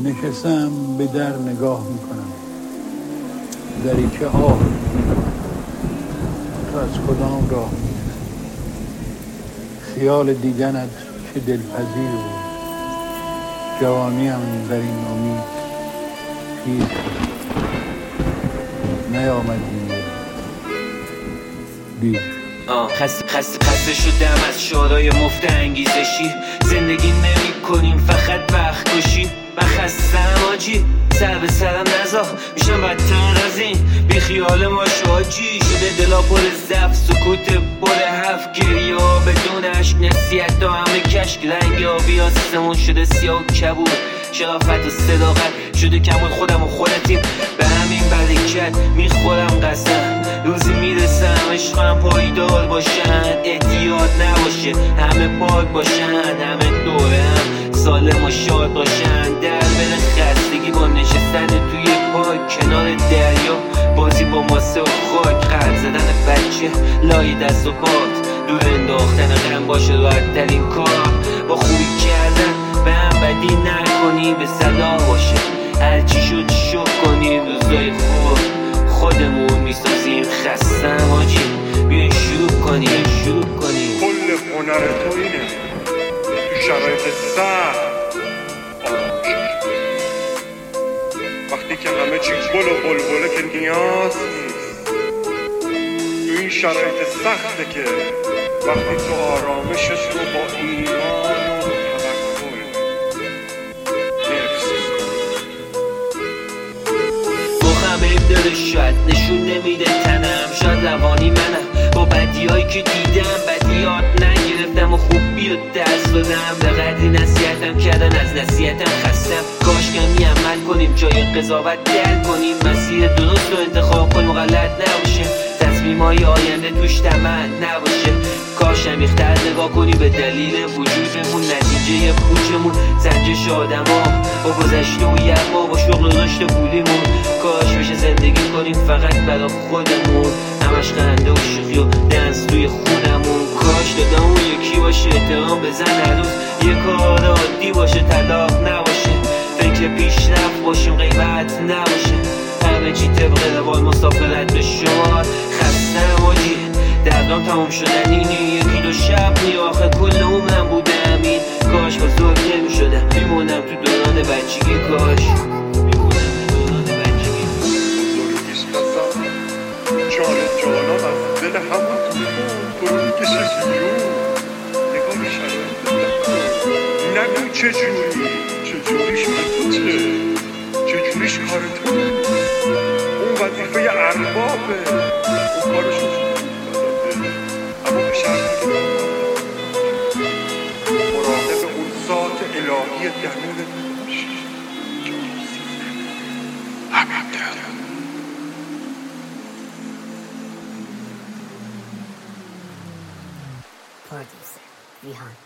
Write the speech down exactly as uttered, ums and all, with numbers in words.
نشستم به در نگاه میکنم. دریچه آه تو از کدام راه میری؟ خیال دیدنت چه دلپذیر بود. جوانیم در این امید پیر شد. نیامدی دیر آه خسته خسته خسته شدم از شعرهای مفت انگیزشی. زندگی نمی کنیم فقط وقت کشی. من خستم آجی سر به سرم نزا میشم بدتر از این. بی خیال ما شاجی شده دلا پر زفت سکوت پر هفت گریه ها بدون عشق نصیحت ها همه کشک. رنگ آبی آسمون شده سیاه و کبود. شرافت و صداقت شده کمال خودم و خودتیم. به همین برکت میخورم قسم روزی میرسم عشقم پایدار باشن. احتیاط نباشه همه پاک باشن. همه دوره هم سالم و شاد باشن. در بره خستگی با نشستن توی پاک کنار دریا. بازی با ماسه و خاک. قرد زدن بچه لای دست و پات. دور انداختن غم باشه راحت ترین کار. با خوبی کردن به هم بدی نکنی. به صدا باشه هرچی شد شک کنیم. روزای خوب خودمون میسازیم. خستم آجی بیاین شروع کنیم شروع کنیم. کل هنر تو اینه تو شرایط سخت وقتی که همه چی گل و بلبله که نیاز نیست. تو این شرایط سخته که وقتی تو آرامش تو با ایمان و توکل نفسی. مخم عیب داره شاید نشون نمیده تنم. شاید روانی منم با بدیایی که دیدم. بدیات نگرفتم و خوبی رو دست دادم. به قدری نصیحتم کردن از نصیحتم خستم. کاش کمی عمل کنیم جای قضاوت دل کنیم. مسیر درست رو انتخاب کنیم و غلط نباشه. تصمیمای آینده توش طمع نباشه. کاش عمیق‌تر نگاه کنی به دلیل وجودمون. نتیجه پوچمون سنجش آدم ها با گذشته و یغما با شغل و رشد پولیمون. کاش بشه زندگی کنیم فقط برا خودمون. همش خنده و شوخی و دنس توی خونمون. کاش دادمون یکی باشه احترام بزن هر روز. یه کار عادی باشه طلاق نباشه. فکر پیشرفت باشیم غیبت نباشه. همه چی طبق روال مسافرت به شمار. خستم آجی دردام تمام شدن اینی. یکی دو شب نی آخه کل عمرم بوده همین. کاش بزرگ نمی شدم میمونم تو دوران بچگی. کاش میمونم تو دوران بچگی. بزرگیست قسم جان جانان از دل همون تو رو میکشه بیرون. نگاه شرایط نگو چجوری چجوریش به چه چجوریش کار تو. اون وظیفه اربابه اون کارشو اما به شرطی مراقب اون ذات الهی درون باشی. همین دارم Producer Rihan.